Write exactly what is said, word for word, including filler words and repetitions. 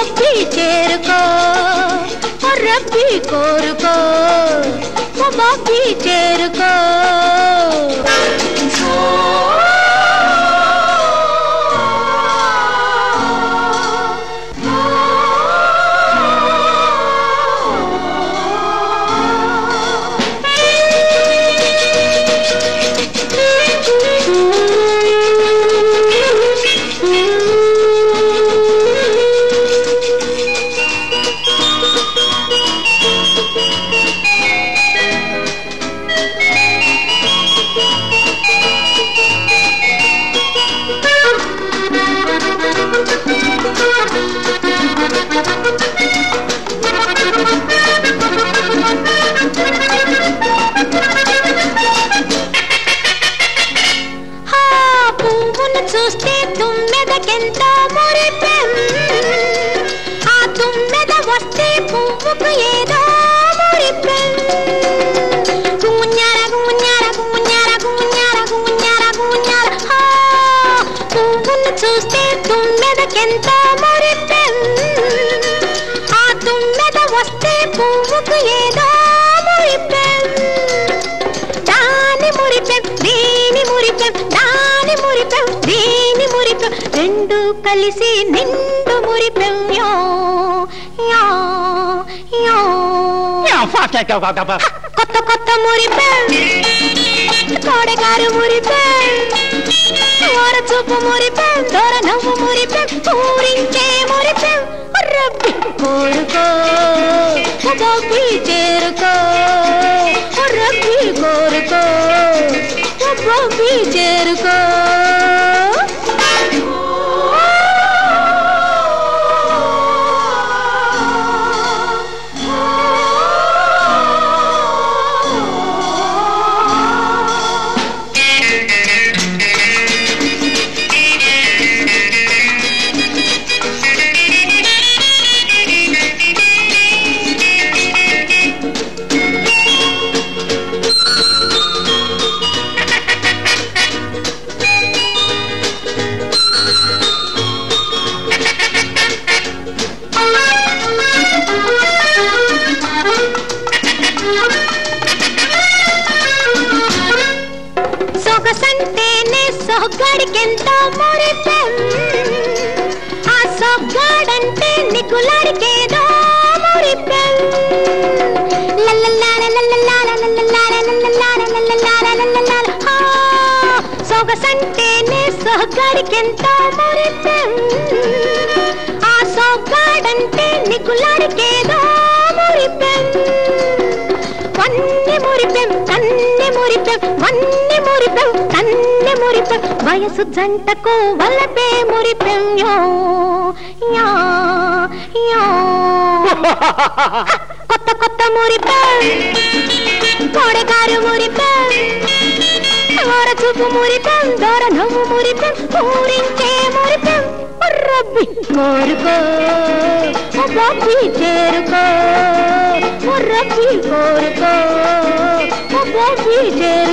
బాబీ చేరుకో రబ్బీ కోరుకో బాబీ చేరుకో చూస్తే తుమ్మెదకెంతో మురిపెం ఆ తుమ్మెద వస్తే పువ్వుకు ఏదో మురిపెం గుంజార గుంజార గుంజార గుంజార గుంజార గుంజార పువ్వును చూస్తే తుమ్మెదకెంతో మురిపెం ఆ తుమ్మెద వస్తే పువ్వుకు ఏదో మురిపెం దాని మురిపెం దీని మురిపెం దాని మురిపెం దీని మురిపెం రెండు కలిసి నిండు మురిపెం యో యో యో కొత్త కొత్త మురిపెం కోడగారు మురిపెం ఓర చూపు మురిపెం దొర నవ్వు మురిపెం ఊరించే మురిపెం రబ్బి కోరుకో బాబీ చేరుకో రబ్బి కోరుకో బాబీ చేరుకో సొగసంటేనే సొగ్గాడికెంతో మురిపెం ఆ సొగ్గాడంటే నికులాడికేదో మురిపెం సొగసంటేనే సొగ్గాడికెంతో మురిపెం ఆ సొగ్గాడంటే నికులాడికేదో మురిపెం వన్ని మురిపెం కన్ని మురిపెం వన్ని మురిపెం కన్ని మురిపెం వయసు జంటకు వలపే మురిపెం యో యో యో కొత్త కొత్త మురిపెం కోడగారు మురిపెం ఓర చూపు మురిపెం దొర నవ్వు మురిపెం ఊరించే మురిపెం రబ్బి కోరుకో బాబీ చేరుకో రబ్బి కోరుకో బాబీ చేరుకో